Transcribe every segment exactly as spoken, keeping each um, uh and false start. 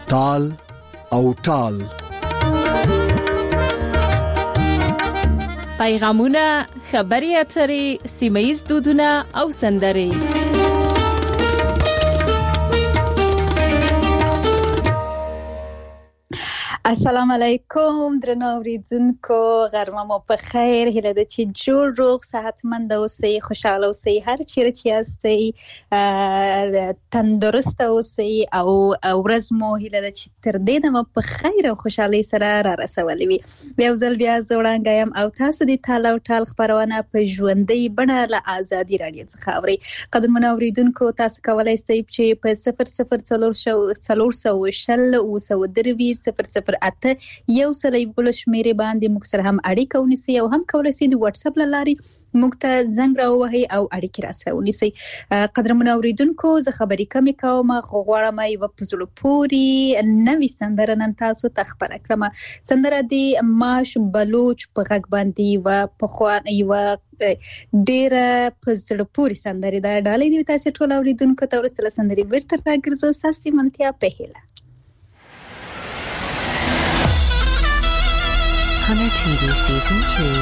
تال او ټال. پیغامونه، خبري اترې، سیمه‌ییز دودونه او سندرې. السلام علیکم درنو اوریدونکو، غرمه مو په خیر. هیله ده چې جوړ روغ صحتمند اوسئ، خوشاله اوسئ، هر چیرې چې یاستئ تندرست اوسئ او ورځ مو هیله ده چې تر دې دمه په خیر او خوشحالۍ سره را رسولې وي. یو ځل بیا زه وړاندې یم او تاسو د تال او ټال خپرونه په ژوندۍ بڼه له آزادي راډیو څخه اورئ. قدرمنو اوریدونکو، تاسو کولی شئ چې په صفر صفر څلور څلور سوه شل اوه سوه درې صفر صفر اته یو سل یو شمیرې باندې موږ سره هم اړیکه ونیسئ او هم کولی شئ د واتس اپ له لارې موږ ته زنګ راووهئ او اړیکې راسره ونیسئ. قدرمنو اوریدونکو، زه خبرې کمې کوم، خو غواړم یوه په زړه پورې نوې سندره نن تاسو ته خپره کړم. سندره د ماش بلوچ په غږ باندې یوه پخوانۍ یوه ډېره په زړه پورې سندرې ده. ډالۍ دې تاسو ټول اوریدونکو ته وروسته له سندرې بیرته راګرځو. ستاسو منتیا په هیله. Hunter T V Season two.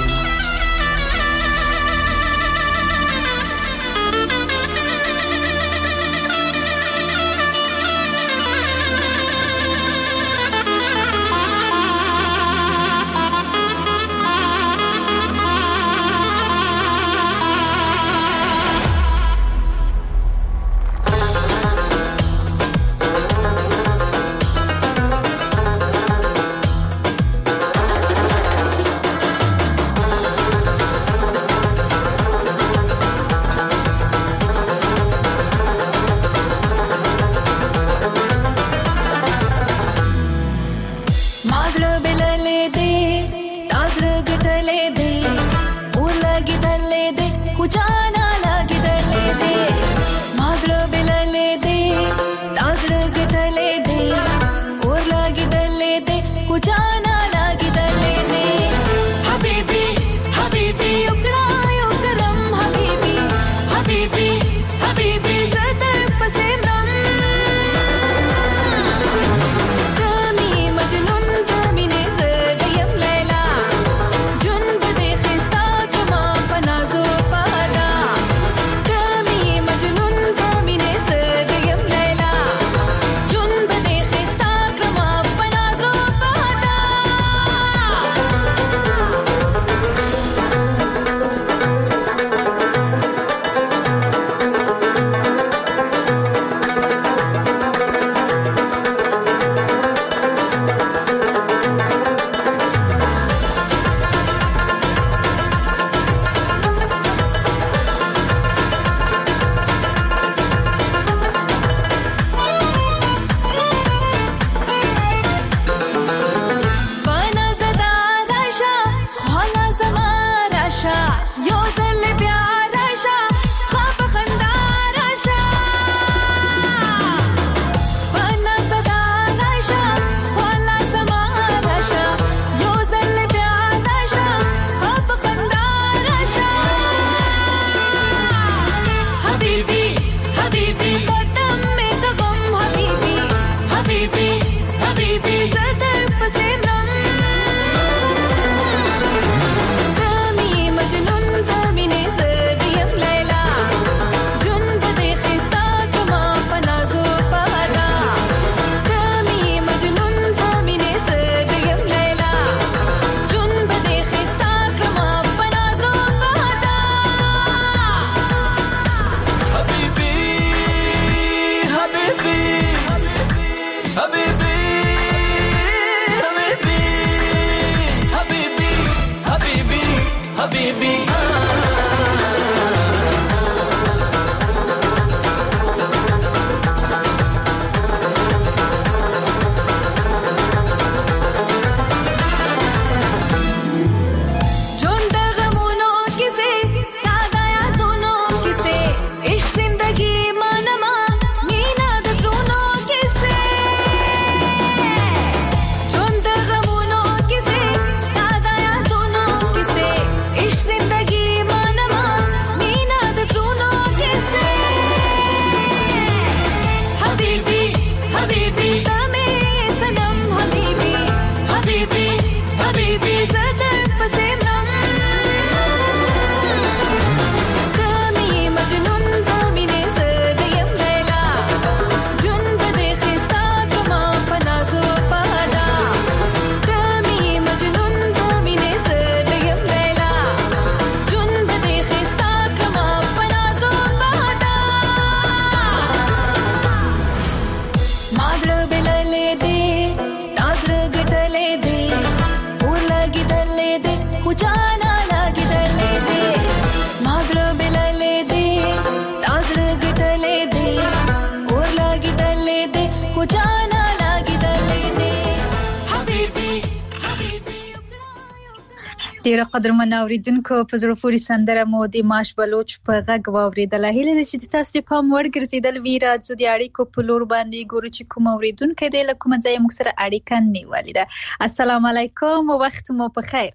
ډیره قدرمن اوریدونکو په زړه پورې سندره مو د ماش بلوچ په غږ واوریدله. هیله ده چې تاسو په پام وړ ګرځیدل وي راځو د اړیکو په لور باندې ګورو چې کوم اوریدونکو دی له کومه ځایه موږ سره اړیکه نیولې ده. السلام علیکم، وخت مو په خیر.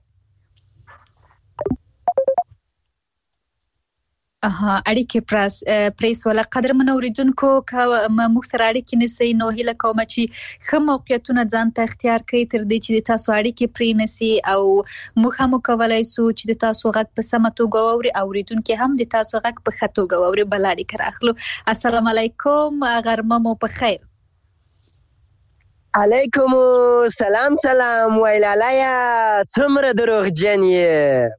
اها اړیکې پرس پریس ولا قدرمن اوریدونکو که موږ سره اړیکې نسی نو هیله کوم چې ښه موقعیتونه ځان ته اختیار کړئ تر دې چې د تاسو اړیکې پرې نسی او موږ هم کولی سو چې د تاسو غږ په سمه توګه واوري، اوریدونکي هم د تاسو غږ په ښه توګه واوري. بل اړیکه راخلو. السلام علیکم، غرمه مو په خیر. علیکم سلام سلام ویلالایا، څومره دروغجن یې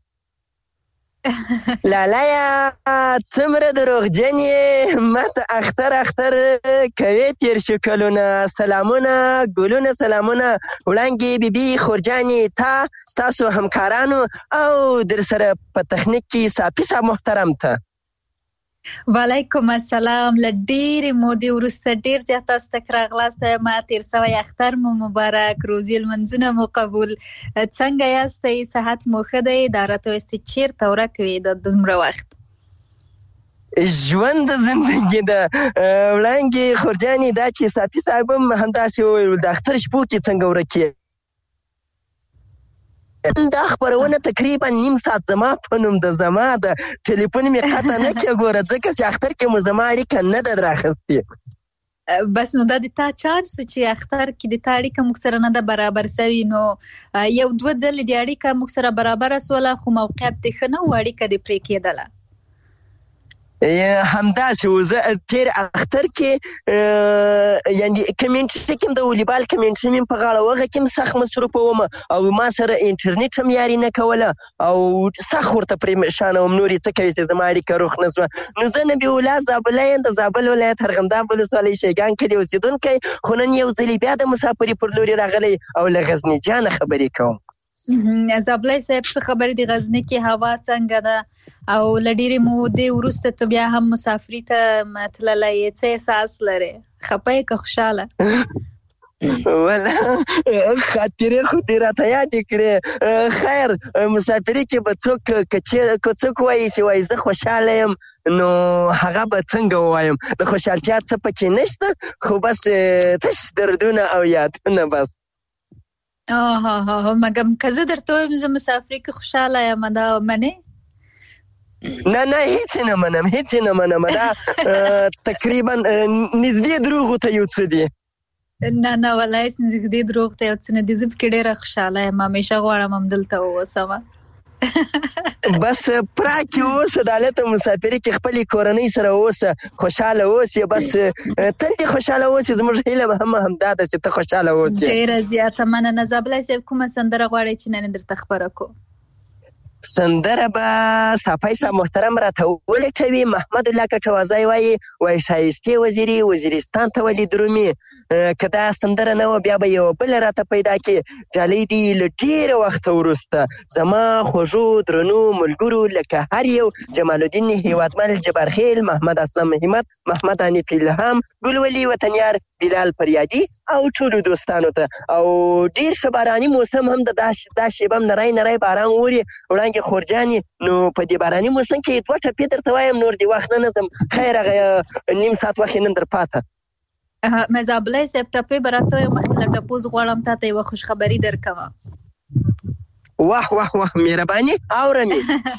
لالایا، څومره دروغجن یې، ماته اختر اختر کوي تیر شو کلونه. سلامونه ګلونه، سلامونه وړانګې بیبي خورجانې، تا ستاسو همکارانو او در سره په تخنیک کې صافي صاحب محترم ته. وعلیکم السلام. لډیر مودې وروسته ډیر زیات تاسو ته راغلاست. ما تیر سوی اختر مو مبارک، روزي المنځونه مو قبول. څنګه یاستئ؟ صحت مو ښه دی؟ دا راته وایاست چیرته ورکوي د دومره وخت؟ ژوند د زندګي ده وړانګې خورجانې. دا چې صافي صاحب هم همداسې وویل د اختر شپو کې څنګه ورکې. دا خبرونه تقریبا نیم ساعت زما په نوم د زما د ټلیفون مې قطع نه کې ګوره، ځکه چې اختر کې مو زما اړیکه نه ده راخستې. بس نو دا د تا چانس چې اختر کې د تا اړیکه موږ سره نه ده برابر سوي، نو یو دوه ځلې د اړیکه موږ سره برابره سوله خو موقعیت دې ښه نه و، اړیکه دې پرې کېدله. همداسې و. زه تیر اختر کې یعنی کمنټري کې د والیبال کمنټري مې په غاړه وغه کې سخت مصروفه وم او ما سره انټرنیټ هم یاري نه کوله او سخت ورته پریشانه وم. نور یې څه کوي چې زما اړیکه روښ نه شوه. نو زه نبي الله زابله یم، د زابل ولایت ارغنداب ولسوالۍ شیګان کلي اوسېدونکی، خو نن یو ځلې بیا د مسافري پر لوري راغلی او له غزني جانه خبرې کوم. زابلای صاحب څه خبرې د غزني کې هوا څنګه ده او له ډېرې مودې وروسته ته بیا هم مسافري ته تللی یې، څه احساس لرې؟ خفه یې که خوشحاله؟ ولا خاطرې خو دې راته یادې کړې. خیر مسافري کې به څوک که څوک وایي چې وایي زه خوشحاله یم نو هغه به څنګه ووایم؟ د خوشحالتیا څه پکې نشته، خو بس تش دردونه او یادونه بس. آها ها مگم که زه درته وایم زه مسافري کې خوشحاله یم دا منې؟ نه نه هیڅ نه منم، هیڅ نه منم. دا تقریبا نږدې دروغو ته یو څه دي. نه نه والله نږدې دروغ ته یو څه نه دي. زه پکې ډېره خوشحاله یم، همیشه غواړم همدلته واوسم. بس پراکې اوسه، د هلته مسافري کې خپلې کورنۍ سره اوسه، خوشحاله اوسې. بس تل دې خوشحاله اوسې. زموږ هیله هم همدا ده چې ته خوشحاله اوسې. ډېره زیاته مننه. زابلای صاحب کومه سندره غواړئ چې نن درته خبره کو؟ سندره به صافی صاحب محترم راته ولټوي. محمد الله کټوازی وایي وایي ښایستې وزیري وزیرستان ته ولې درومي. که دا سندره نه وه بیا به یوه بله راته پیدا کړي. جالۍ دي له ډېره وخته وروسته زما خوږو درنو ملګرو لکه هر یو جمال الدین هیوادمل جبارخیل، محمد اسلم همت، محمد حنیف الهام، ګلولي وطنیار، بلال فریادي او ټولو دوستانو ته. او ډېر ښه باراني موسم هم د دا شیبه هم نری نری باران اوري. وړانګې خورجانې نو په دې باراني موسم کې دوه ټپې درته وایم، نور دې وخت نه نظم. خیر هغه نیم ساعت وخت یې نن در پاته. مې زابلای صاحب ټپې به راته وایم، مخکې له ټپوز غواړم تا ته یوه خوشخبري درکوم. واه واه واه مهرباني اورمې.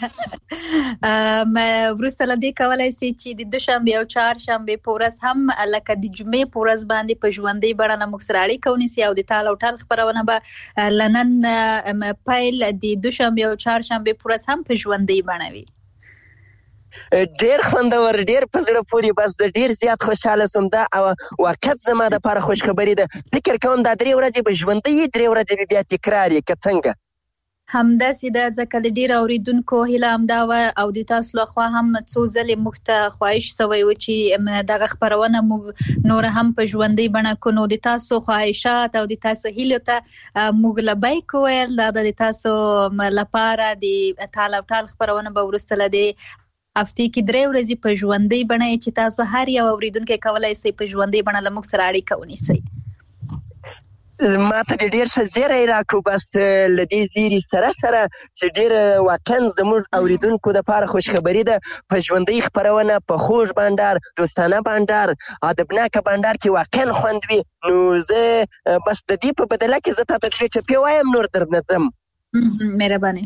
وروسته له دې کولی سي چې د دوشنبې او چهارشنبې په ورځ هم لکه د جمعې په ورځ باندې په ژوندۍ بڼه له موږ سره اړیکه ونیسي او د تال او ټال خپرونه به له نن پیل د دوشنبې او چهارشنبې په ورځ هم په ژوندۍ بڼه وي. ډېر خوندور، ډېر په زړه پورې. بس د ډېر زیات خوشحاله سوم. دا واقعیت زما دپاره خوشخبري ده. فکر کوم دا درې ورځې به ژوندۍ وي، درې ورځې به بیا تکرار یې که څنګه؟ همداسې ده، ځکه د ډېرو اورېدونکو هیله همدا وه او د تاسو لخوا هم څو ځلې موږ ته خواهش سوی و چې دغه خپرونه موږ نوره هم په ژوندۍ بڼه کړو. نو د تاسو خواهشات او د تاسو هیلو ته موږ لبیک وویل. دا د تاسو لپاره د تال او ټال خپرونه به وروسته له دې هفتې کې درې ورځې په ژوندۍ بڼه چې تاسو هر یو اورېدونکی کولی سئ په ژوندۍ بڼه له موږ سره اړیکه ونیسئ. ما ته دې ډېر ښه زیری راکړو. بس له دې زیري سره سره چې ډېره واقعا زموږ اورېدونکو دپاره خوشخبري ده، په ژوندۍ خپرونه په خوږ بانډار، دوستانه بانډار، ادبناکه بانډار کې واقعا خوند وي. نو زه بس د دې په بدله کې زه تا ته دوې ټپې وایم، نور درنه ځم. مهرباني.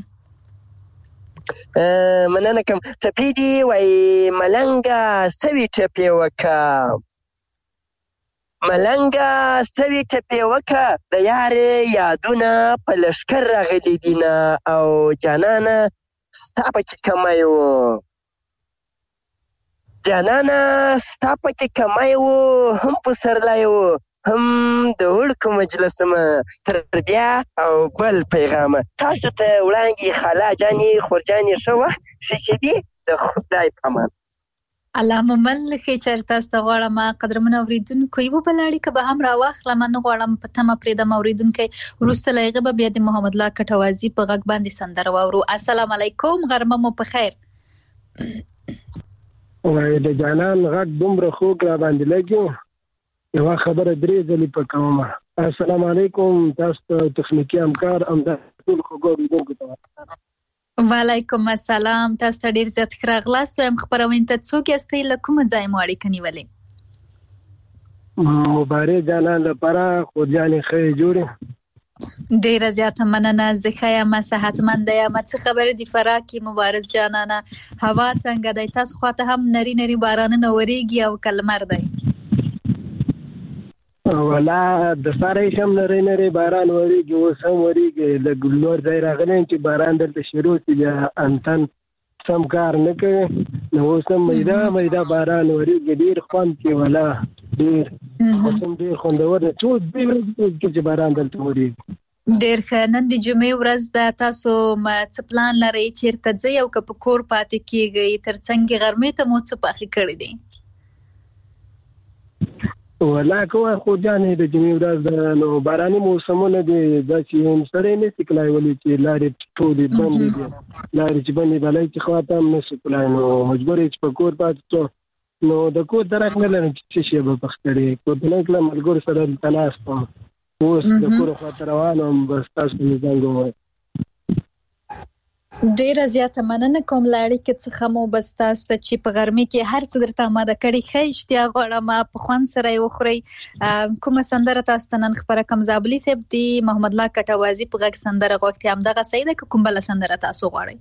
مننه کوم. ټپې دي وایي ملنګه سوي ټپې وکه، ملنګه سوي ټپې وکه، د یارې یادونه په لښکر راغلي دینه، او جانانه ستا پکې کمی و، جانانه ستا پکې کمی و، هم پسرلی و هم د وړکو مجلسونه، تر بیا او بل پیغامه. تاسو ته وړاندې خالا جانې خورجانې ښه وخت ښه شېبې د خدای په امان. الله ممل ښې چېرې تاسو ته غواړم قدرمنو اورېدونکو یوه بله اړیکه به هم راواخلم، نه غواړم په تمه پرېږدم اورېدونکی. وروسته له هغې به بیا د محمد الله کټوازي په غږ باندې سندره واورو. السلام علیکم، غرمه مو په خیر. وایي د جانان غږ دومره خوږ را باندې لګي، یوه خبره درې ځلې په کومه. السلام علیکم تاسو ته تخنیکي همکار همدا ټول خوږو اورېدونکو ته. وعلیکم السلام، تاسو ته ډېر زیات ښه راغلاست. وایم خپرونې ته څوک یاستئ، له کومه ځایه مو اړیکه نیولې؟ مبارک جانان لپاره خورجانې ښه یې جوړې. ډېره زیاته مننه، زه ښه یم، صحتمنده یم. څه خبرې دي فراه کې مبارز جانانه؟ هوا څنګه دی؟ تاسو خواته هم نري نري بارانونه ورېږي او که لمر دی؟ ولا د ساره شم نری نری باران وریږي، اوس هم وریږي. لږ نور ځای راغلی چې باران دلته شروع شي، بیا انتن سم کار نه کوي. نو اوس هم میده میده باران وریږي، ډېر خوند کوي. ولا ډېر اوس هم ډېر خوندور دی، څو دوې ورځې چې باران دلته وریږي. ډېر ښه. نن د جمعې ورځ ده، تاسو څه پلان لرئ؟ چېرته ځئ او که په کور پاتې کېږئ؟ تر څنګ غرمې ته مو څه پاخه کړي دي؟ ولا کوه خو جانې د جمعې ورځ ده، نو باراني موسمونه دي، داسې سړی نشي کلای ولې چې لارې ټولې بندې دي، لارې چې بندې بلای چې خواته هم نشي کلای، نو مجبور یې چې په کور پاتې شو. نو د کور درک نه لرم چې څه شی به پخکړې کور ته نه کړم، ملګرو سره دلته ناست وم، اوس د کور خواته روان وم. بس تاسو مې زنګ ووایه. ډېره زیاته مننه کوم له اړیکې څخه مو. بس تاسو ته چې په غرمې کې هر څه درته اماده کړي، ښه اشتیا غواړم په خوند سره یې وخورئ. کومه سندره تاسو ته نن خپره کړم؟ زابلي صاحب د محمد الله کټوازي په غږ سندره غوښتې، همدغه صحیح ده که کوم بله سندره تاسو غواړئ؟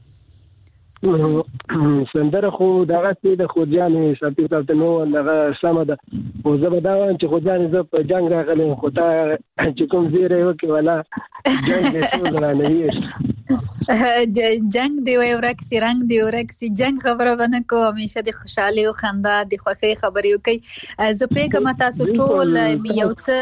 سندره خو دغسې د خورجانې سفیر صاحب ته نو دغه سمه ده، خو زه به دا وایم چې خورجانې زه په جنګ راغلی یم، خو تا چې کوم زیری وکړې ولا جنګ دې ټول رانه ویښ. جنگ دی وای ورک سي، رنگ دی ورک سي. جنگ خبره به نه کوو، همیشه د خوشحالۍ او خندا د خوښۍ خبرې وکړئ. زه پوهېږم تاسو ټول یو څه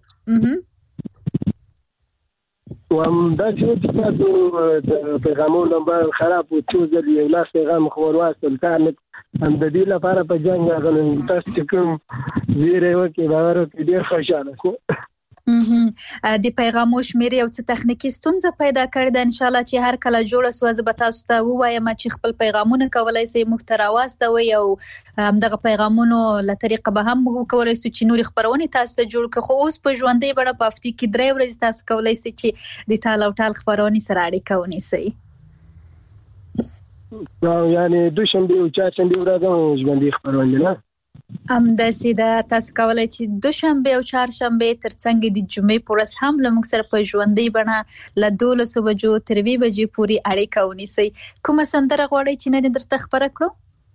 وام دا چې تاسو د پیغامونو نمبر خراب و، څو ځلې یو لاس پیغام خو ور واستل، کار نه هم د دې لپاره په جنګ راغلم. تاسو چې کوم زیری وکړې باور وکړئ ډېر خوشحاله شوم. د پیغامو شمېر یو څه تخنیکي ستونزه پیدا کړې ده، انشاءالله چې هر کله جوړه سوه زه به تاسو ته ووایم چې خپل پیغامونه کولی سئ موږ ته راواستوئ، او همدغه پیغامونو له طریقه به هم موږ کولی سو چې نورې خپرونې تاسو ته جوړ کړو. خو اوس په ژوندۍ بڼه په هفتې کې درې ورځې تاسو کولی سئ چې د ټال او ټال خپرونې سره اړیکه ونیسئ. یعنې دوشنبې او چهارشنبې ورځ هم ژوندۍ خپرونې نه همداسې ده، تاسو کولی چې دوشنبې او چهارشنبې تر څنګ د جمعې په ورځ هم له موږ سره په ژوندۍ بڼه له دولسو بجو تر اووه بجې پورې اړیکه ونیسئ. کومه سندره غواړئ چې نن یې درته خپره کړو؟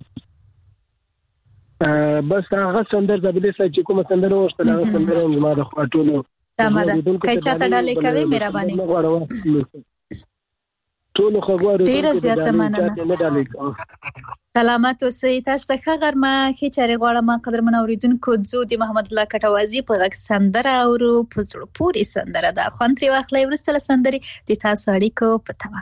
بس هغه سندره زابلي صاحب چې کومه سندره وغوښتله هغه سندره هم زما د خوا ټولو سمه ده. که چاته ډالۍ کوې مهرباني ټولو خبرو ډېره زیاته مننه. سلامت اوسئ. تاسو ته ښه غرمه ښې چارې غواړم قدرمنو اورېدونکو. ځو د محمد الله کټوازي په غږ سندره اورو، په زړه پورې سندره ده، خوند ترې واخلئ. وروسته له سندرې د تاسو اړیکو په تمه.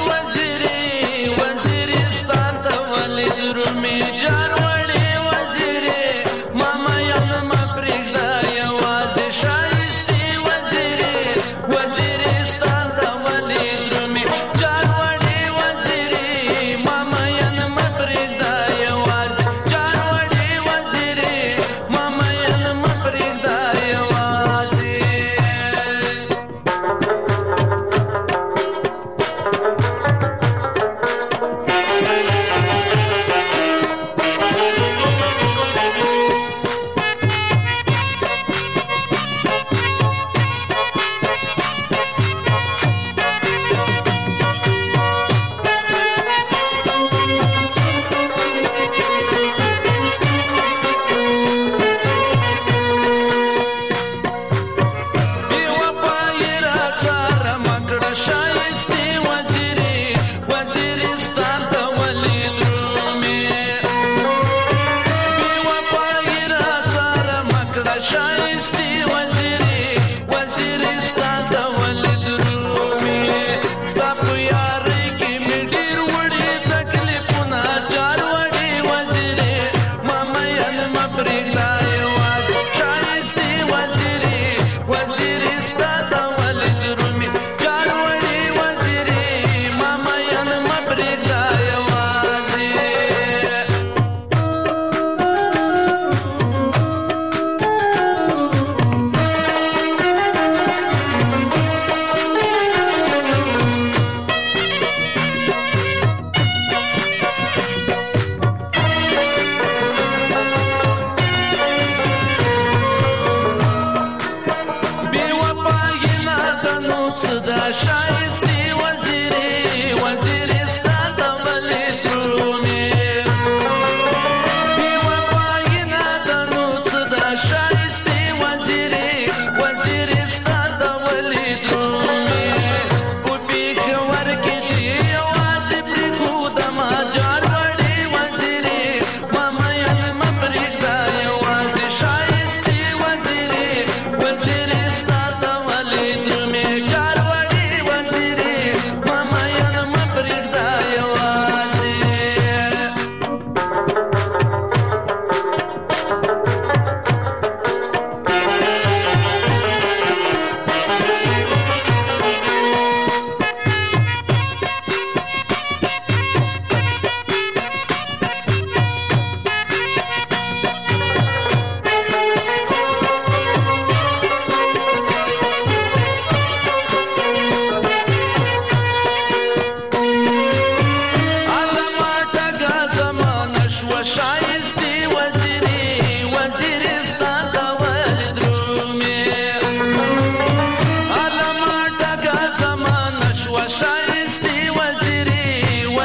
وزیر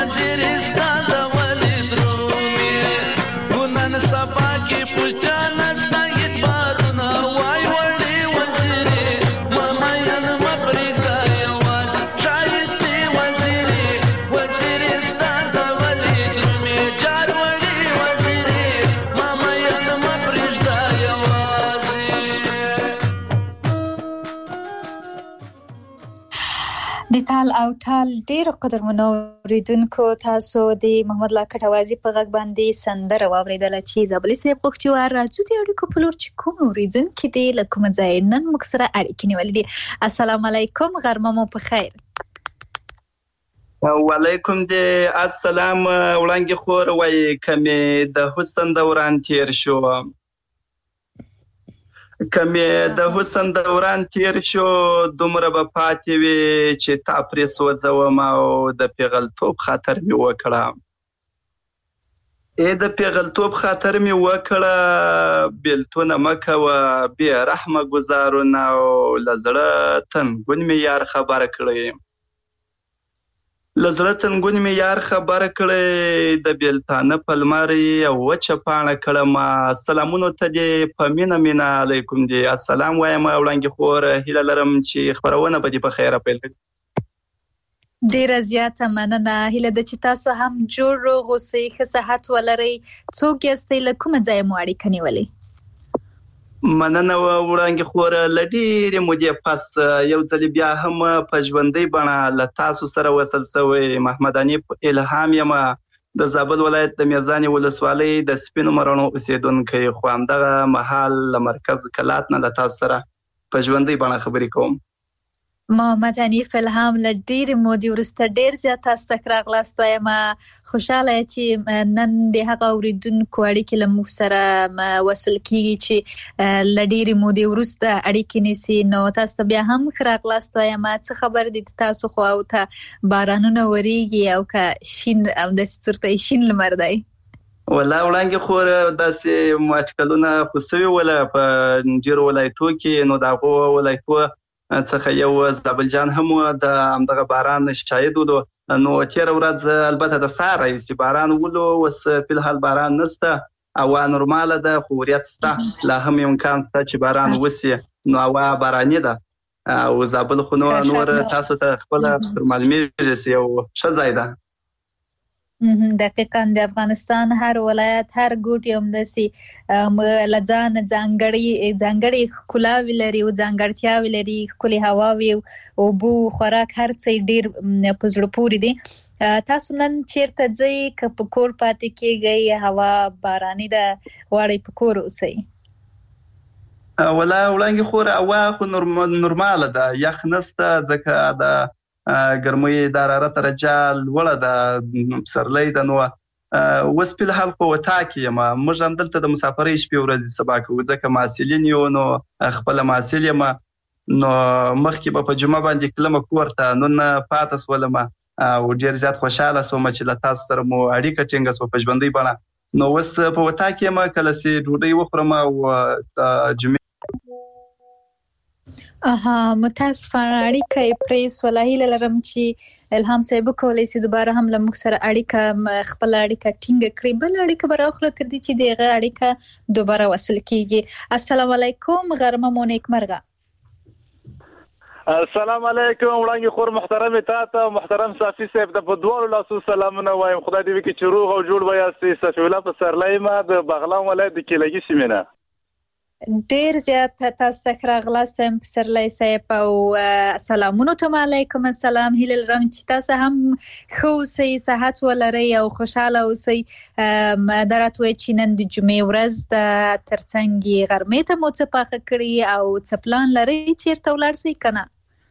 وزیرستان ته ولې درومې خو نن سبا کې په چا نسته اعتبارونه وای وړې وزیرې ما مین مه پرېږده یوازې ښایستې وزیرې وزیرستان ته ولې درومې جار وړې وزیرې ما مین مه پرېږده یوازې. د تال او ټال ډیرو قدرمنو اوریدونکو تاسو د محمد لاکټ اوازي په غږ باندې سندره واوریدله چې زابلي صاحب غوښتي و راځو د اړیکو په لور چې کوم اوریدونکي دي له کومه ځایه نن موږ سره اړیکې نیولې دي. السلام علیکم، غرمه مو په خیر. وعلیکم د السلام. وړانګې خور وایي کمې د حسن دوران تیر شو کمې د حسن دوران تیر شو دومره به پاتې وي چې تا پرې سوځوم او د پیغلتوب خاطر مې وکړه ای د پیغلتوب خاطر مې وکړه بیلتونه مه کوه بې رحمه ګزارونه او له زړه تنګون مې یار خبره کړی له زړه تنګون مې یار خبره کړی د بیلتانه په لمر یې وچه پاڼه کړمه. سلامونو ته دې په مینه مینه علیکم دې السلام وایم وړانګې خور. هیله لرم چې خپرونه به دې په خیره پیل کړي. ډیره زیاته مننه. هیله ده چې تاسو هم جوړ روغ اوسئ، ښه صحت ولرئ. څوک یاستئ، له کومه ځایه مو اړیکه نیولې؟ مننه وړانګې خور. له ډېرې مودې پس یو ځلې بیا هم په ژوندۍ بڼه له تاسو سره وصل شوی. محمد حنیف الهام یم د زابل ولایت د میزانې ولسوالۍ د سپینو مروڼو اوسېدونکی، خو همدغه مهال له مرکز کلات نه له تاسو سره په ژوندۍ بڼه خبرې کوم. محمد حنیف الهام له ډېرې مودې وروسته ډېر زیات تاسو ته راغلاست وایم. خوشحاله چې نن د هغه اوریدونکو اړیکې له موږ سره وصل کیږي چې له ډېرې مودې وروسته اړیکې نیسي. نو تاسو ته بیا هم ښه راغلاست وایم. څه خبر دي تاسو خواو ته بارانونه وریږي او که شین همداسې چېرته شین لمر دی؟ والله وړانګې خور داسې اټکلونه خو سوي وله په ډېرو ولایتو کې، نو د هغو ولایتو څخه یو زابل جان هم د همدغه باران شاهد ولو. نو تېره ورځ البته د سهار راهیسې باران ولو، اوس فلحال باران نشته، هوا نورماله ده خو وریځ شته، لا هم امکان شته چې باران وشي. نو هوا باراني ده او زابل خو نور تاسو ته خپله در معلومیږي چې یو ښه ځای ده. دقیقاً د افغانستان هر ولایت هر ګوټ یو همداسې له ځانه ځانګړې ځانګړې ښکلاوې لري او ځانګړتیاوې لري، ښکلې هواوې، اوبو، خوراک، هر څه ډېر په زړه پورې دي. تاسو نن چیرته ځئ که په کور پاتې کېږئ؟ هوا باراني ده، غواړئ په کور اوسئ؟ والله وړانګې خور هوا خو نورماله ده، یخ نشته ځکه د ګرمۍ د حرارت درجه لوړه ده، پسرلی ده. نو اوس فلحال په وطا کې یم. موږ همدلته د مسافرۍ شپې ورځې سبا کوو ځکه محصلین یو، نو خپله محصل یم. نو مخکې به په جمعه باندې تلمه کور ته، نن پاته شولم او ډېر زیات خوشحاله شوم چې له تاسو سره مو اړیکه ټینګه شوه په ژوندۍ بڼه. نو اوس په وطا کې یم، کله چې ډوډۍ وخورم او د جمعې اها متاسفانه اړیکه یې پرې سوله. هیله لرم چې الهام صاحب وکولی شي دوباره هم له موږ سره اړیکه خپله اړیکه ټینګه کړي. بله اړیکه به راوخله تر دې چې د هغه اړیکه دوباره وصل کیږي. السلام علیکم، غرمه مو نیکمرغه. السلام علیکم وړانګې خور محترم تا ته محترم صافي صاحب د په دواړو لاسو سلامونه وایم. خدای دې وکړي چې روغ او جوړ به یاستئ. صافي الله پسرلی ما د بغلان ولایت د کیلګي سیمې نه. ډیر زیات تاسو ته راغلاست پسرلی صاحب او سلامونو ته. علیکم السلام. هیله لرم چې تاسو هم ښه اوسئ، صحت ولرئ او خوشحاله اوسئ. دا راته وایي چې نن د جمعې ورځ ده، ترڅنګ غرمې ته مو څه پاخه کړي او څه پلان لرئ چیرته ولاړ شئ که نه؟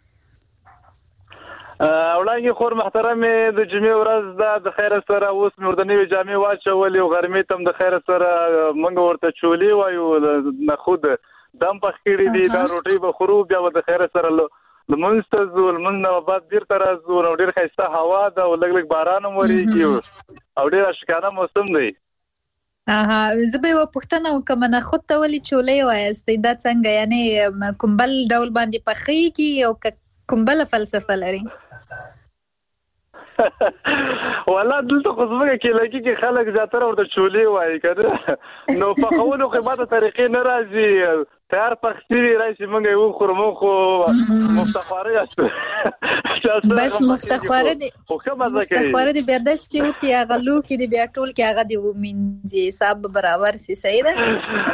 وړانګې خور محترم د جمعې ورځ ده، د خیره سره اوس مې ورته نوې جامې واچولې او غرمې ته هم د خیره سره موږ ورته چولې وایو، نخود دم پخ کړي دي، دا روټۍ به خورو، بیا به د خیره سره لمونځ ته ځو، لمونځ نه بعد بیرته راځو. نو ډېر ښایسته هوا ده او لږ لږ باران هم ورېږي او ډېر اشکانه موسم دی. اها زه به یوه پوښتنه وکړم، نخود ته ولې چولې وایاستئ؟ دا څنګه یعنې کوم بل ډول باندې پخیږي او که کوم بله فلسفه لري؟ والله دلته خو زموږ کلیکي کې خلک زیاتره ورته چولې وایي کنه نو پخولو خو ماته طریقې نه راځي تیار پخې راشي موږ یو خورمو خو مفتخواره یاستو بس مفتخواره دي مفتخواره دي بیا داسې وکړي هغه لوښي دي بیا ټول کې هغه دي ومینځي حساب برابر سي صحیح ده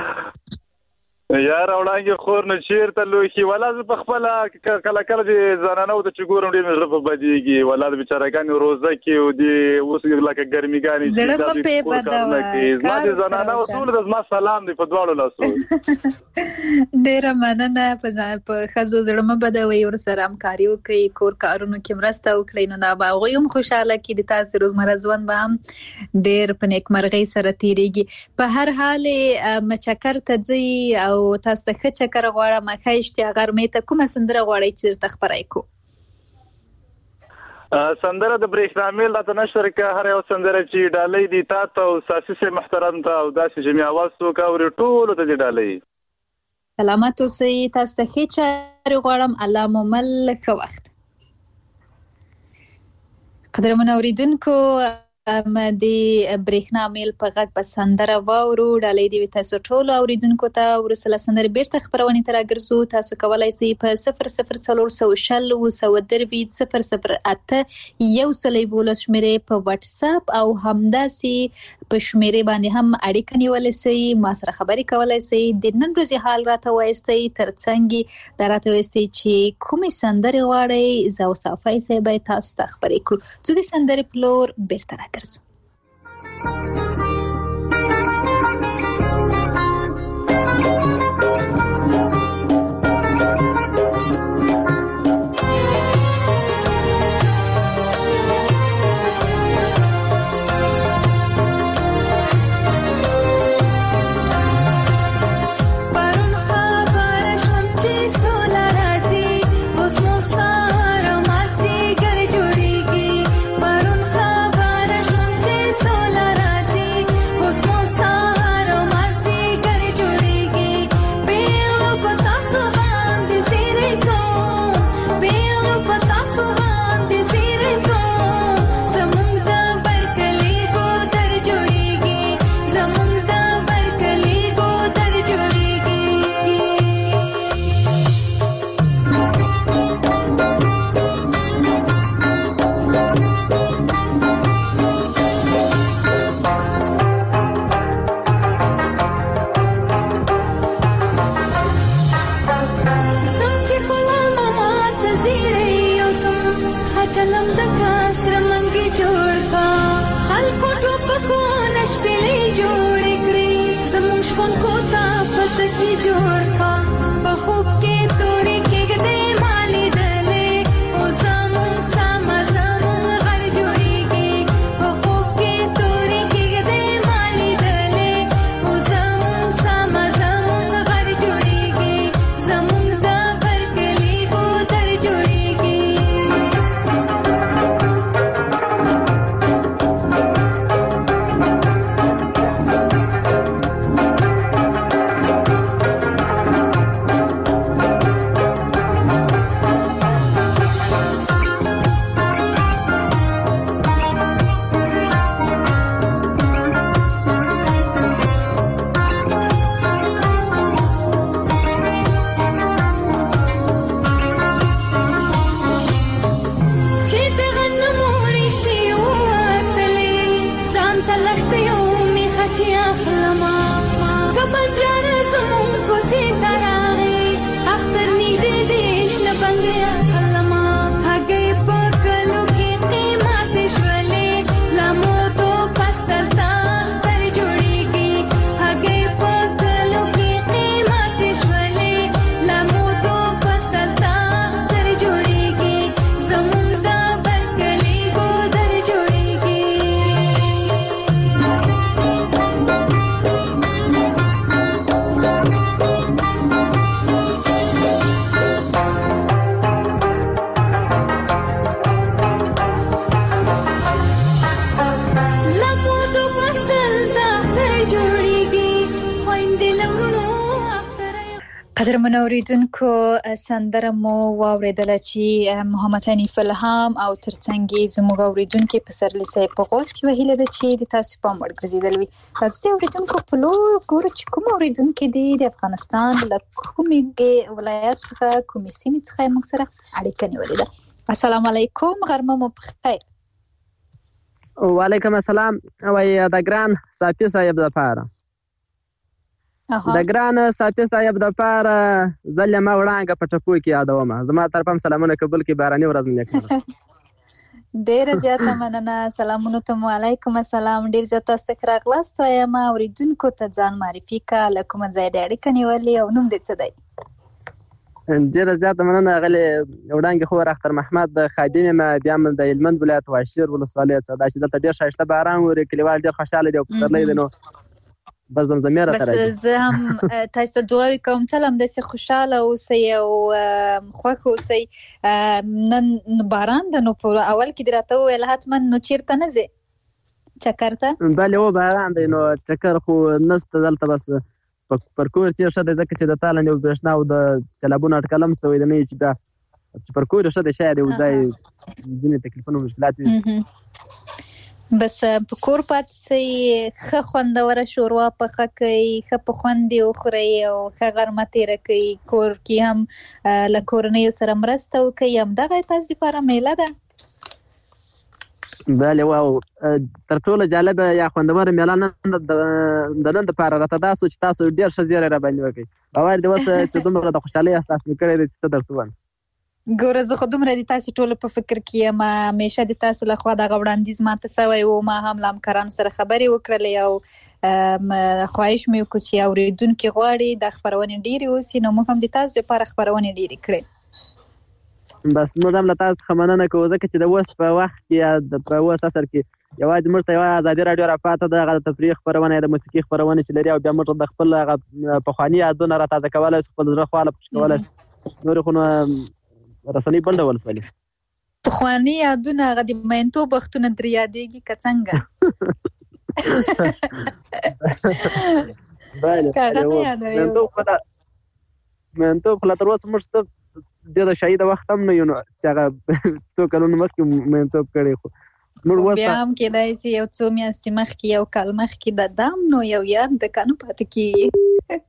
یار وړاندې خور نه چیرته لوښي ولا زه په خپله کله کله د زنانو ته چې ګورم ډېر مې زړه په بدېږي ولا د بېچارهګانې روزه کې او د اوس لکه ګرميګانې زړه په پې بدوه زما د زنانو ټول د زما سلام دی په دواړو لاسو ډېره مننه په ښځو زړه مه بدوئ ورسره همکاري وکړئ کور کارونو کې مرسته وکړئ نو دا به هغوی هم خوشحاله کړي د تاسې روزمره ژوند به هم ډېر په نیکمرغۍ سره تېرېږي په هر حال مچکر ته ځئ او او تاسو ته ښه چکر غواړم ښه اشتیا غرمې ته کومه سندره غواړئ چې درته خپره کړو سندره د برېښنامیل راته نشر که هر یو سندره چې ډالۍ دي تا ته او ساسي صاحب محترم ته او داسې چې مې اواز څوک اوري ټولو ته دې ډالۍ سلامت اوسئ تاسو ته ښې چارې غواړم الله مو مل ښه وخت قدرمنو اورېدونکو د برېښنا میل په غږ به سندره واورو ډالۍ دې وي تاسو ټولو اورېدونکو ته وروسته له سندرې بیرته خپرونې ته راګرځو تاسو کولی شئ په صفر صفر څلور سوه شل اووه سوه درویشت صفر صفر اته یو سل یولس شمېرې په وټساپ او همداسې په شمېرې باندې هم اړیکه نیولی شئ ما سره خبرې کولی شئ د نن ورځې حال راته وایستئ تر څنګ دا راته وایستئ چې کومې سندرې غواړئ زه او صافی صاحب تاسو ته خبرې کړو ځو د سندرې پلور بیرته راګرځو قدرمن اوریدونکو سندره مو واوریدله چې محمد حنیف الهام او ترڅنګ یې زموږ اوریدونکو په سرلی صاحب په غول کې وهیله ده چې د تاسو په مړ ګرځیدل وي. تاسو ته اوریدونکو په لور ګورو چې کوم اوریدونکو دی د افغانستان له کومې ولایت څخه کومې سیمې څخه موږ سره اړیکه نیولې ده. السلام علیکم، غرمه مو بخیر. وعلیکم السلام. وای د ګران صافی صاحب د پاره د ګران صافی صاحب د پاره زله ما وړانګه په ټکو کې یادوم. زما طرفم سلامونه قبول کې باراني ورځ مې لیکم. ډېر زیاته مننه. سلامونه ته وعلیکم السلام. ډېر زیاته سکر اغلاست وایم. اوریدونکو ته ځان معرفي کا لکه مزه د اړیکه نیولې او نوم دې څه دی؟ ډېر زیاته مننه. غلي وړانګه خو اختر محمد خادم ما بیا من د هلمند ولایت واشیر ولسوالۍ څخه دا چې دلته ډېر ښایسته باران وري، کلیوال ډېر خوشاله دي او پسرلی دی. نو بس زمزمې راته راځي. بس زه هم تاسو ته دعا کوم تل هم داسې خوشاله اوسئ او خوښ اوسئ. نن باران ده، نو په اول کې دې راته وویل حتما نو چېرته نه ځې چکر ته؟ بلې هو باران دی نو چکر خو نشته دلته، بس پر کور تېر ښه دی ځکه چې د تالنډ یو برېښنا او د سیلابونو اټکل هم سوی دی، نه چې بیا چې پر کور ښه دی شاید یو ځای ځینې تکلیفونه مشکلات وي. بس په کور پاتې سئ، ښه خوندوره شوروا پخه کړئ، ښه په خوند یې وخورئ او ښه غرمه تېره کړئ. کور کې هم له کورنیو سره مرسته وکړئ. همدغه تاسو لپاره میله ده. بله واو تر ټولو جالبه یا خوندوره میله نن د نن دپاره راته دا سو چې تاسو ډېر ښه زیری راباندې وکړئ. باور دې اوس چې دومره د خوشحالۍ احساس مې کړی دی چې څه درته ووایم. ګوره زه خو دومره د تاسو ټولو په فکر کې یم. همیشه د تاسو لخوا دغه وړاندیز ماته سوی و، ما هم له همکارانو سره خبرې وکړلې او خواهش مې وکړو چې اورېدونکي غواړي دا خپرونې ډېرې اوسي، نو موږ هم د تاسو لپاره خپرونې ډېرې کړې. بس موږ هم له تاسو څخه مننه کوو ځکه چې د اوس په وخت کې یا په اوس عصر کې یوازې موږ ته یوه ازادي راډیو راپاته ده، هغه د تفریح خپرونه یا د موسیقي خپرونې چې لري، او بیا موږ د خپل هغه پخواني یادونه راتازه کولی شو، خپل زړه خواله پکې کولی شو. نورې خو نو رسنۍ بل ډول شولې. پخواني یادونه هغه د مینتوب وختونه درې یادېږي که څنګه؟ مینتوب خو لا تر اوسه موږ څه ډېره شاهي د وخت هم نه یو نو چې هغه څو کلونو مخکې مینتوب کړی، خو موږ بیا هم کېدای شي یو څو میاشتې مخکې یو کال مخکې د دام نو یو یاد د که نه پاتې کېږي.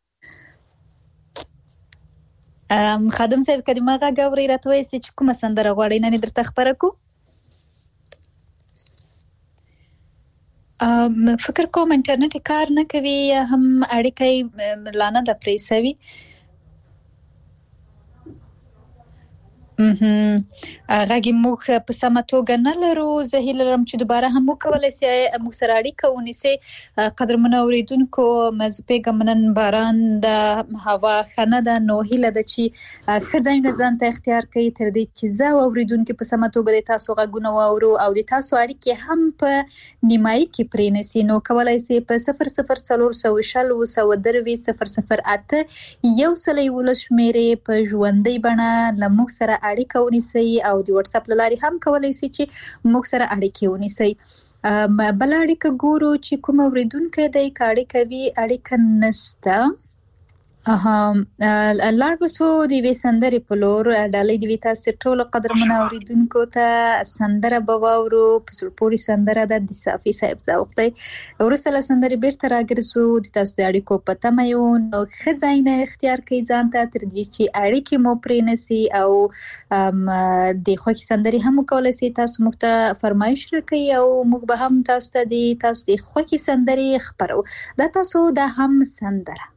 خادم صاحب که د ما غږ اورئ راته وایاست چې کومه سندره غواړئ نن یې درته خپره کړو؟ فکر کوم انټرنیټ یې کار نه کوي یا هم اړیکه یې لا نه ده پرې سوي. غږ یې موږ په سمه توګه نه لرو. زه هیله لرم چې دوباره هم وکولی سي موږ سره اړیکه ونیسئ. قدرمنو اورېدونکو زه پوهېږم نن باران ده، هوا ښه نه ده، نو هیله ده چې ښه ځایونه ځان ته اختیار کړئ تر دې چې زه او اورېدونکي په سمه توګه د تاسو غږونه واورو او د تاسو اړیکې هم په نیمایي کې پرېنیسي. نو کولی سئ په صفر صفر څلور سوه شل اوه سوه درویشت صفر صفر اته یو سل یولس شمېرې په ژوندۍ بڼه له موږ سره اړیکه ونیسئ او د واتساپ له لارې هم کولی سئ چې موږ سره اړیکې ونیسئ. بله اړیکه ګورو چې کوم اورېدونکی دی، که اړیکه وي اړیکه نسته. لاړ به سو د یوې سندرې په لور. ډالۍ دې وي تاسې ټولو قدرمنو اورېدونکو ته. سندره به واورو، په زړه پورې سندره ده، د صافي صاحب ذوق دی. وروسته له سندرې بیرته راګرځو، د تاسو د اړیکو په تمه یو. نو ښه ځایونه اختیار کړئ ځان ته تر دې چې اړیکې مو پرې نسي او د خوښې سندرې هم وکولی سئ تاسو موږ ته فرمایش راکوئ او موږ به هم تاسو ته د تاسو د خوښې سندرې خپرو. دا تاسو دا هم سندره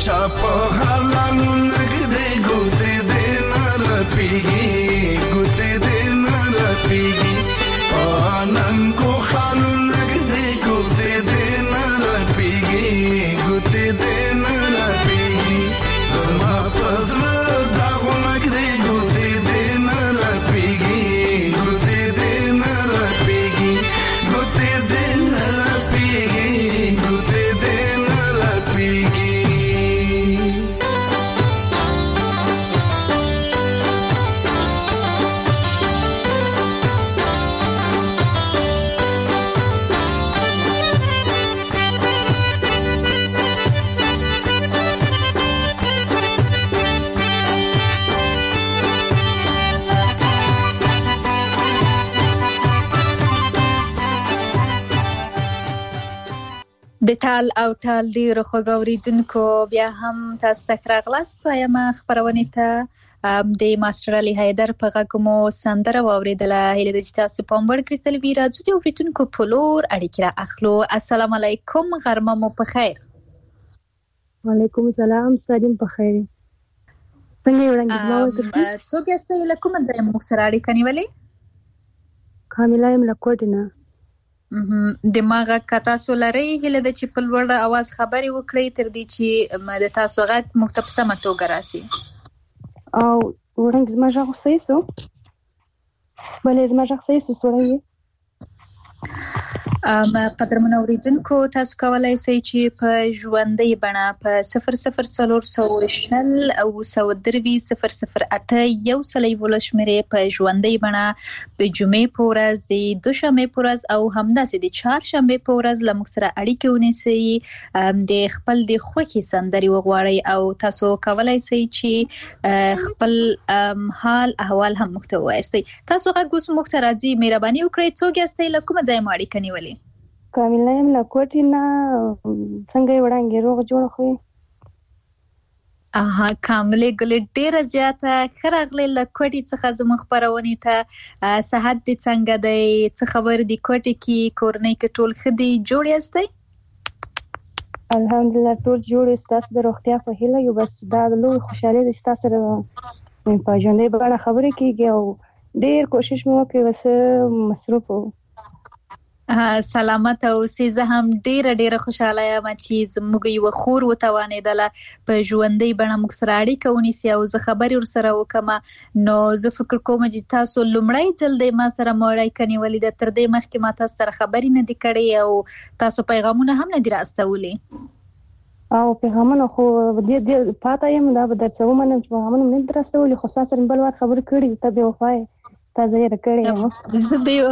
چاپ حالانو نګدې ګوتې دې نه رپیږي ګوتې دې نه رپیږي اننګو خالو نګدې ګوتې دې نه رپیږي ګوتې دې نه رپیږي زما پزما داغو نګدې ګوتې دې نه رپیږي ګوتې دې نه رپیږي ګوتې دې نه رپیږي ګوتې دې نه رپیږي د تال او ټال ډیرو خوږو اوریدونکو بیا هم تاسو ته راغلاست وایم خبرونه ته د ماستر علي حیدر په غږ مو سندره واوریدله هیله د تاسو په مړ کریستل وی راځو د اوریدونکو په لور اړیکه را اخلو. السلام علیکم غرمه مو په خیر. وعلیکم السلام سلام په خیر. څنګه وړاندې نو تر څو ګسته له کوم ځای مو سره اړیکه نیولې؟ کاملا یم له کوټینه. دماغه کتا سولري هله د چې په لوړ اواز خبري وکړي تر دې چې د تاسو غږ مکتب سم توګه راسي. او ورنګ زما ژغ سېسو بلې زما ژغ سېسو سوري ام قدرمن اوریدونکو تاسو کولای شئ چې په ژوندۍ بڼه په صفر صفر څلور سوه شل او سوه درې صفر صفر اته یو سلې ولشمېره په ژوندۍ بڼه په جمعې په ورځ د دوشنبه په ورځ او همداسې د چهارشنبه په ورځ له موږ سره اړیکه ونیسئ د خپل د خوښي سندري وغواړئ او تاسو کولای شئ چې خپل حال احوال هم موږ ته ووایئ. تاسو هغه اوس موږ ته راځي مهرباني وکړئ څوک یاستئ له کومه ځای مو اړیکه نیولې؟ کاملا یم له کوټینه څنګه وړاندې روغ جوړ خو اها کاملې ګلې ډیره زیاته خراغلې له کوټي څخه زموږ خبرونه ته صحت دې څنګه دی څه خبر دی کوټي کې کورنۍ کې ټول خدي جوړ یاستئ؟ الحمدلله ټول جوړ استاس د روغتیا په هیله یو بس دا لوی خوشاله د استاس سره په ژوندۍ بڼه خبرې کیږي او ډیر کوشش مو کوي وسه مصروف سلامت او سه هم ډیره ډیره خوشاله یم چې زموږ یو خور وتوانیدله په ژوندۍ بڼه موږ سره اړیکه ونیسي او زه خبرې ورسره وکم. نو زه فکر کوم چې تاسو لومړی ځل د ما سره مړای کنيولې د تر دې مخکې ما تاسو سره خبرې نه دی کړې او تاسو پیغامونه هم نه دی راستولې او پیغامونه خو دې دې پاته یم دا به درته ومنم چې پیغامونه نه درستولې خو تاسو بل وخت خبرې کړې ته به وفای تازه یې کړې زه به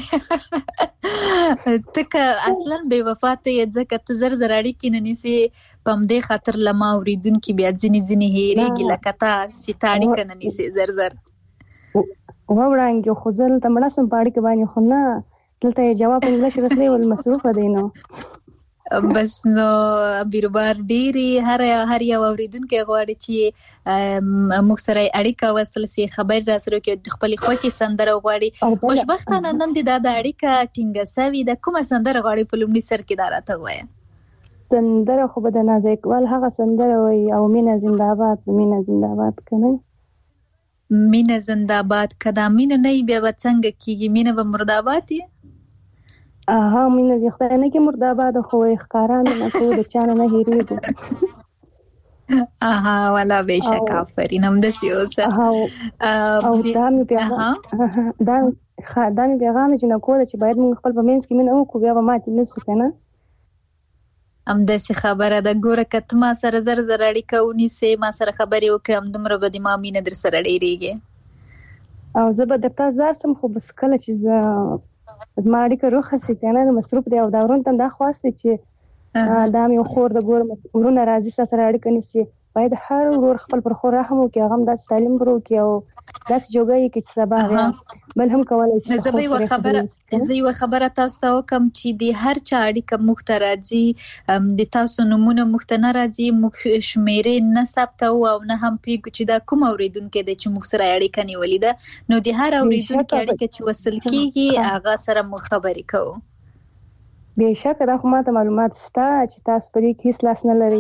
وفا تک اصلا به وفا ته ځکه ته زر زر اړیکې نه نیسي پم دې خاطر لما اوریدونکو بیا ځینې ځینې هېریږي لکه تا ستا اړیکه نه نیسي زر زر وړاندې خو زه دلته مړه سم په اړیکه باندې خو نه دلته یې جواب انګلیش رسلی ول مصروفه دی نو بس نو بیربار ډیری هر هر یو اوریدونکو غواړي چې موږ سره اړیکه وصل سي خبر را سره کې خپل خوکي سندره غواړي. خوشبختانه نن د دا اړیکه ټینګه سوي د کومه سندره غواړي په لومړي سر کې دراته وایي؟ سندره خو به د نازک وال هغه سندره وایي او مینا زنده‌باد مینا زنده‌باد کنه مینا زنده‌باد کدا مینا نه بیا څنګه کیږي مینا به مرداباد دی اها مینه دې خدای نه کې مرداباد خو ښکاران نه کو د چانه نه هېریږي اها ولا بهشک آفرین هم د سیوسه او دا مې پیغام دا دا مې پیغام چې نه کوله چې باید موږ خپل په منځ کې مینه وکړو بیا به ماتې نه شي کنه ام داسې خبره ده ګوره کته ما سره زر زر اړیکه ونیسي ما سره خبرې وکړم دومره به د ما مینه در سره ډېرېږي او زه به درته زار سم خو بس کله چې زه زما اړیکه روخه سي کنه مصروف دی او دا ورون ته دا خواسته چې دا مې خور د ګور ورونه راځي سره اړیکه نیسي باید هر ورور خپل پر خور رحم وکړي هغه هم د تعلیم ورو کې او داسې جوګي کې چې سبا بل هم کولای شي. زه به یو خبره زه یو خبره تاسو ته وکم چې د هر چا اړیکه مخ ته راځي د تاسو نمونه مخ ته نه راځي مخ شمیرې نه ثبت او نه هم پیګو چې دا کوم اوریدونکو د چې مخ سره اړیکه نیولې ده نو د هر اوریدونکو اړیکه چې وصل کیږي هغه سره مخ خبرې کوو. بهشکه دا خو ماته معلومات شته چې تاسو پرې هیڅ لاس نه لري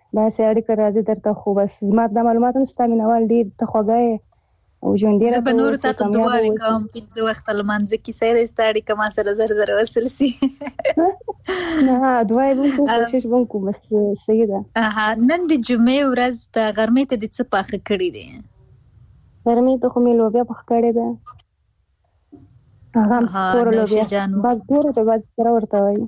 داسې اړیکه راځي درته خو بس زما دا معلومات هم ستا مینوال ډېر ته خوږه یې او ژوندي زه به نورو ته دعاوې کوم پنځه وخته لمانځه کې سره ستا اړیکه ما سره زر زر وصل شي نه دعاوې به کوم کوشش به کوم بس صحیح ده. نن د جمعې ورځ د غرمې ته د څه پاخه کړي دي؟ غرمې ته خو مې لوبیا پخه کړې ده. هغه هم توره لوبیا بعد توره ته بعد سره ورته وایي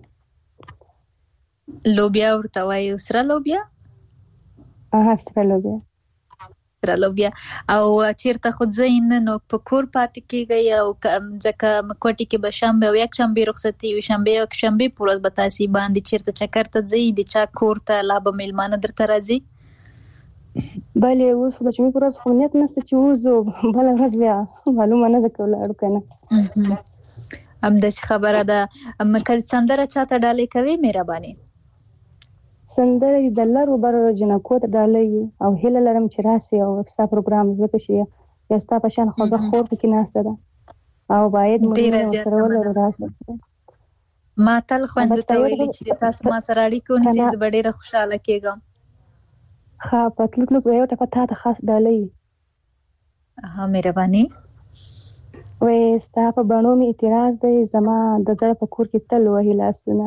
لوبیا ورته وایي سره لوبیا؟ اها سره لوبیا سره لوبیا. او چیرته خو ځئ نه نو په کور پاتې کېږئ او ځکه کوټې کې به شنبه او یک شنبې رخصتي وي شنبې او شنبې په ورځ به تاسې باندې چیرته چکر ته ځئ د چا کور ته لا به میلمانه درته راځي؟ بلې اوس خو د جمعې په ورځ خو نیت نشته چې وځو بله ورځ بیا معلومه نه ده که ولاړو که نه همداسې خبره ده. که سندره چاته ډالۍ کوي مهرباني؟ سندره د لرو برو جنکو ته ډالۍ او هیله لرم چې راسي او ستا پروګرام ځکه چې یو ستا په شان خوږه خور پکې ناسته ده او باید موږ سره ولرو راسي. ما تل خویندو ته ویلي چې تاسو ما سره اړیکه ونیسئ زه به ډېره خوشحاله کېږم. ښه په تلو تلو به یو ټکه تا ته خاص ډالۍ ها مهرباني وایي ستا په بڼو مې اعتراض دی زما د زړه په کور کې تل وهي لاسونه.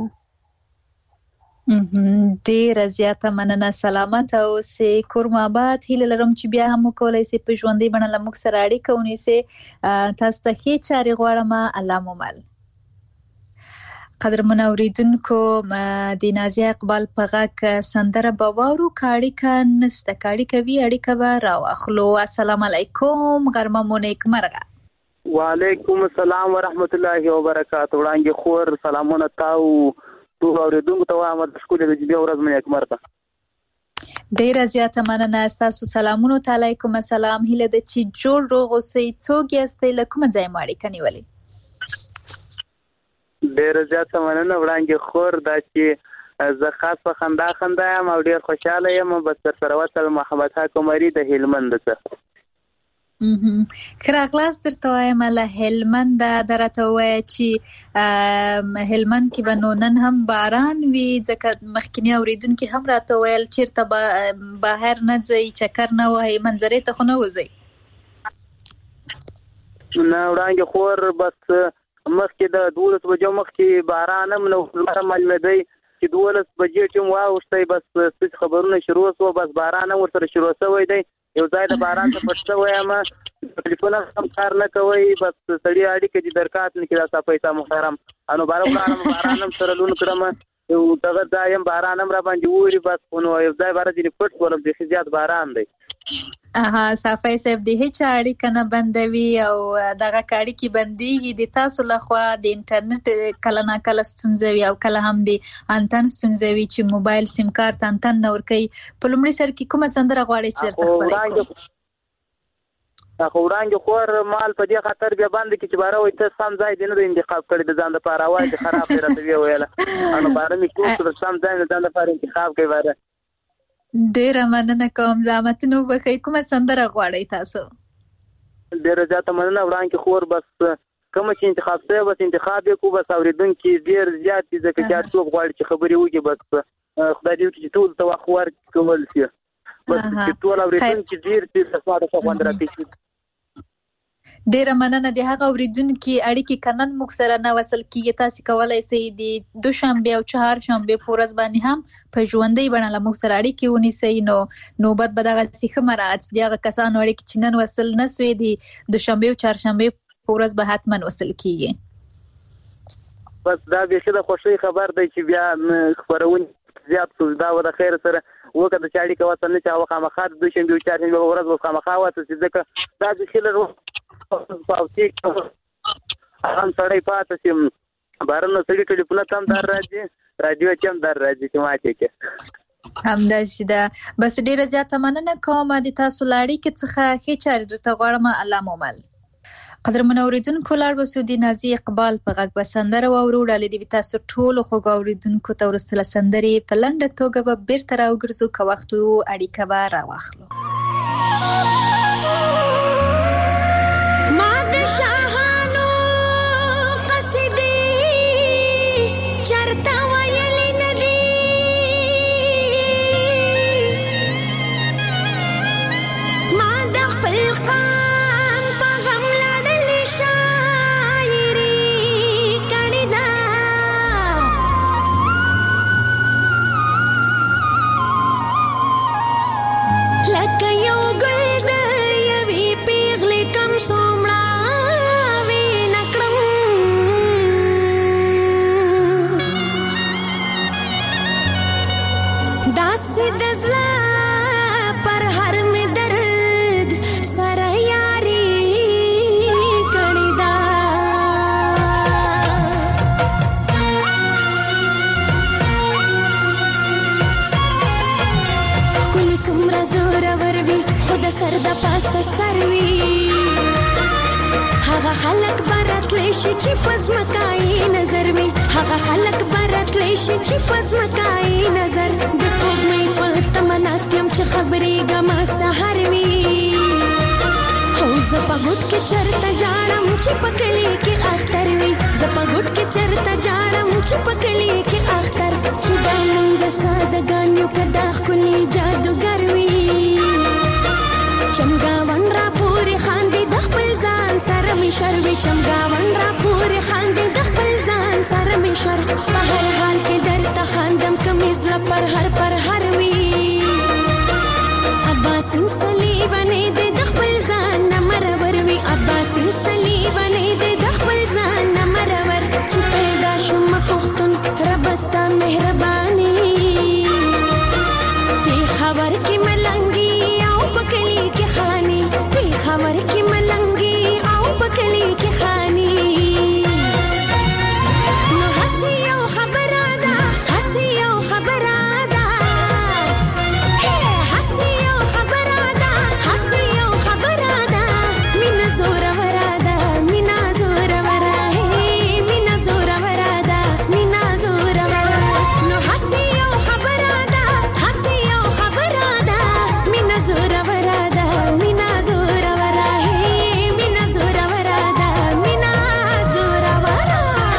ډیره زیاته مننه سلامت اوسئ کور مو آباد. هیله لرم چې بیا هم وکولی سئ په ژوندۍ بڼه له موږ سره اړیکه ونیسئ. تاسو ته ښې چارې غواړم. الله مو مل. قدرمنو اورېدونکو د نازیه اقبال په غږ سندره به واورو که اړیکه نسته که اړیکه وي اړیکه به راواخلو. السلام علیکم غرمه مو نیکمرغه. وعلیکم السلام ورحمت الله وبرکاته. وړانګې خور سلامونه تاو ټول اورېدونکو ته وایم د ښکلې د جمعې ورځ مو نیکمرغه. ډیره زیاته مننه ستاسو سلامونو ته علیکم السلام. هیله ده چې جوړ روغ اوسئ. څوک یاستئ له کومه ځایه مو اړیکه نیولې؟ ډیره زیاته مننه وړانګې خور دا چې زه خاص په خندا خندا یم او ډیر خوشحاله یم بس در سره وصل محمد حق عمري د هلمند څخه. ښه راغلاست درته وایم له هلمنده دا راته ووایه چې هلمند کې به نو نن هم باران وي ځکه مخکیني اورېدونکي هم راته ویل چېرته بهر نه ځئ چکر نه وهئ منظرې ته خو نه وځئ؟ نه وړانګې خور بس مخکې د دولس بجو مخکې باران هم نه لمر معلومېدی چې دولس بجې ټیم واوښتی بس څه خبرونه شروع شوه بس باران هم ورسره شروع شوی دی. یو ځای د باران ته پټ شوی یم ټلیفون هم کار نه کوي بس سړي اړیکه چې درکات نه کړي دا پیسه محترم انو باران باران هم سره لون کړم یو دغه ځای هم باران هم را باندې ووري بس نو یو ځای بار ځینې پټ کولم بیخي زیات باران دی. اها صافی صاحب د هیڅ اړیکه نه بندوي او دغه اړیکې بندېږي د تاسو لخوا د انټرنیټ کله نه کله ستونزه وي او کله هم د انتن ستونزه وي چې موبایل سیم کارت انتن نه ورکوي. په لومړي سر کې کومه سندره غواړئ چې درته خپله کړو؟ خو وړانګې خور مال په دې خاطر بیا باندې کې چې باره وایي ته سم ځای دې نه دی انتخاب کړی د ځان دپاره وایي چې خراب دی راته ویې ویله نو باره مې کوم سم ځای د ځان دپاره انتخاب کوي باره. ډیره مننه کوم زحمتونه وبښئ. کومه سندره غواړئ تاسو؟ ډیره زیاته مننه وړانګې خور بس کومه چې انتخاب شوی بس انتخاب یې کړو بس اورېدونکي ډېر زیات دي ځکه چې هر څوک غواړي چې خبرې وکړي بس خدای دې وکړي چې ټولو ته وخت ورکول شي بس چې ټول اورېدونکي ډېر چې د ما د ښه خوند راکړي. ډیره مننه. د هغه اورېدونکي اړیکې که نن موږ سره نه وصل کېږي تاسې کولی سئ د دوشنبې او چهارشنبې په ورځ باندې هم په ژوندۍ بڼه له موږ سره اړیکې ونیسئ نو نوبت به دغسې ښه مراعات د هغه کسانو اړیکې چې نن وصل نه سوې د دوشنبې او چهارشنبې په ورځ به حتما وصل کېږي. بس دا بیخي د خوښۍ خبر دی چې بیا خپرونې زیات شو دا و د خیر سره وکړه د چې اړیکه وصل نه چې هغه خامخا د دوشنبې او چهارشنبې په ورځ به خامخا وصل شي ځکه دا بیخي لږ هم سړی پاتې شي بهرنه سړي ټلیفونه ته هم در راځي راډیو چې هم در راځي چې ماتې کې همداسې ده. بس ډېره زیاته مننه کوم د تاسو له اړیکې څخه ښې چارې درته غواړم. الله مو مل. قدرمنو اورېدونکو لاړ به سو د نازیې اقبال په غږ به سندره واورو. ډالۍ دې وي تاسو ټولو خوږو اورېدونکو ته وروسته له سندرې په لنډه توګه به بېرته راوګرځو که وخت و اړیکه به راواخلو. شاهانو قصیدې چرته ویلې نه دي لکه یو ګل د یوې پیغلې کم څومړاوې نکړم داسې د زړه پر هر مې درد سره یاري کړې ده ښکلې څومره زورور وي خو د سر د پاسه سر وي هغه خلک به راتلی شي چې په ځمکایي نظر وي هغه خلک به راتلی شي چې په ځمکایي نظر د سپوږمۍ په تمه ناست یم چې خبرېږمه سهار وي هو زه په ګوټ کې چېرته جاړم چې په کلي کې اختر وي زه په ګوټ کې چېرته جاړم چې په کلي کې اختر چې دا موږ د سادهګان یو که دا ښکلي جادوګر وي چمګاون را پورې خاندي د خپل ځان سره مې شر وي چمګاون را پورې خاندي د خپل ځان سره مې شر په هر حال کې درته خاندم که مې زړه پر هر پر هر وي عباسین صلیبانې دې د خپل ځان نه مرور وي عباسین صلیبانې دې د خپل ځان نه مرور چې پیدا شوم پښتون رب ستا مهرباني پېښور کې ملنګي او په کلي کې خاني پېښور کې ملنګي او په کلي کې خاني نو هسې یو خبره ده هسې یو خبره ده هسې یو خبره ده هسې یو خبره ده مینه زوروره ده مینه زوروره مینه زوروره ده مینه زوروره نو هسې یو خبره ده هسې یو خبره ده مینه زوروره ده مینه زوروره مینه زوروره ده مینه زوروره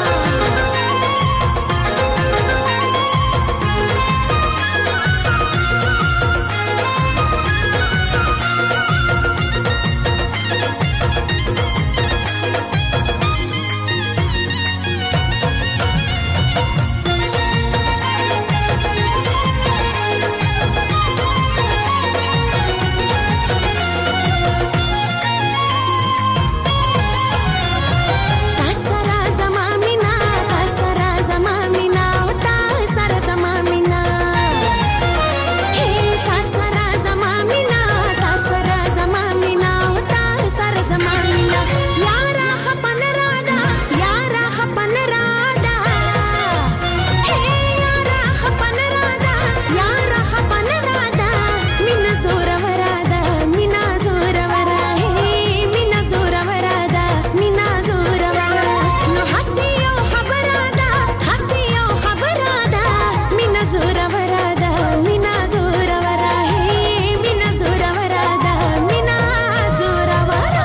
تا سره زما مینا تا سره زما مینا او تا سره زما مینا هی تا سره زما مینا تا سره زما مینا او تا سره زما مینا یارا خپن رادا یارا خپن رادا هی یارا خپن رادا یارا خپن رادا مینا زور ورادا مینا زور ورا هی مینا زور ورادا مینا زور ورا نو هسې یو خبره ده هسې یو خبره ده مینا زور ورادا مینا زور ورا هی مینا زور ورادا مینا زور ورا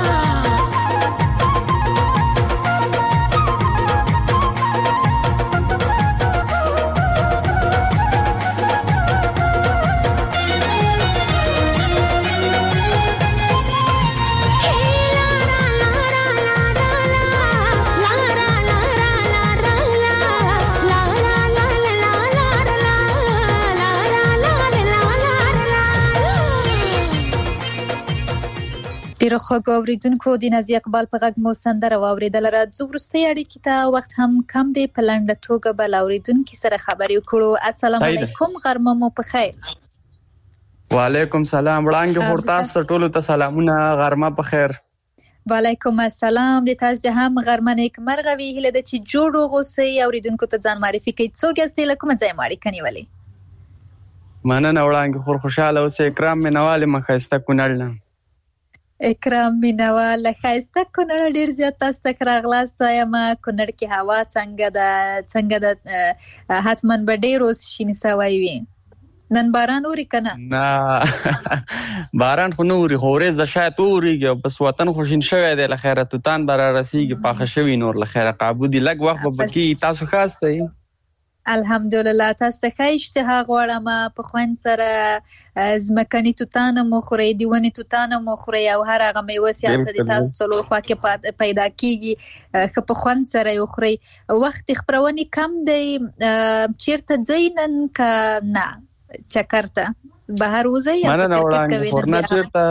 ډیره خوږ اوریدونکو د نازي اقبال په غږ مو سندره واوریدله راځو وروستۍ اړیکې ته وخت هم کم دی په لنډه توګه به له اوریدونکي سره خبرې وکړو السلام علیکم غرمه مو په خیر وعلیکم سلام وړاندې هور تاسو ټولو ته سلامونه غرمه په خیر وعلیکم السلام د تاسو هم غرمه نیکمرغه وي هیله ده چې جوړ وغوسئ اوریدونکو ته ځان معرفي کړئ څوک یاست له کومه ځایه مو اړیکه نیولې مننه وړاندې خور خوشاله اوسئ اکرام مینوال یم ښایسته کونړ نه اکرام مینوال ښایسته کونړ ډیر زیات تاسو ته راغلاست وایم کونړ کې هوا څنګه ده څنګه ده حتما به ډیر اوس شین سوی وي نن باران اوري کنه نه باران خو نه اوري خو ورځ د شاید اوريږي بس وطن خوشین شوی دی لخيره توتان بر رسیږي پاخه شوی نور لخيره قابو دي لګ وخت به کی تاسو خاصه الحمدلله تاسو ته اشتها غواړم په خوان سره زمکني توتان مو خوري دیونه توتان مو خوري او هر هغه میوه سیاست د تاسو سلو خوا کې پیدا کیږي که په خوان سره یو خوري وخت خبرونه کم دی چیرته زینن ک نه چکرته بهر وځي یا مننه کرکټ وړاندې کوي خورنا چیرته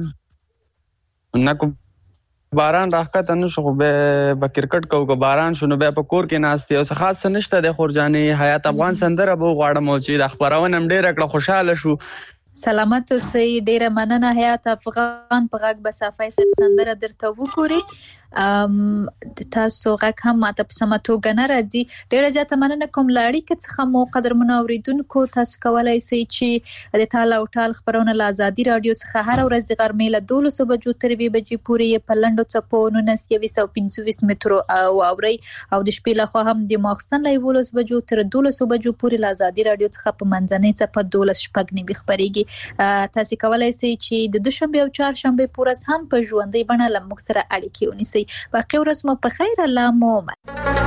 نه کو باران راکته نو شو به به کرکټ کو کو باران شنو به په کور کې ناشته او خاص نشته د خورجاني حیات افغان سندره به غواړم چې د خبرونه هم ډیره کړه خوشاله شو سلامت اوسئ ډیره مننه حیات افغان په غږ به صفای سب سندره درته وګوري تاسو غږ هم ماته په سمه توګه نه راځي ډیره زیاته مننه کوم لاړی که څخه مو قدرمنو اوریدونکو تاسو کولای شئ چې د تال او ټال خبرونه له ازادي رادیو څخه هر ورځ د غرمې له دولسو بجو تر یوې بجې پورې په لنډو څپو نولس یو سوه پنځه ویشت مترو او اوري او د شپې لخوا هم د ماخستن له یولس بجو تر دولسو بجو پورې له ازادي رادیو څخه په منځنۍ څپه دولس شپږ نیمې خبرېږي تاسو کولای شئ چې د دوشنبه او چهارشنبه پورز هم په ژوندۍ بڼه له موږ سره اړیکې ونیسئ باقي ورځ مو په خیر الله مو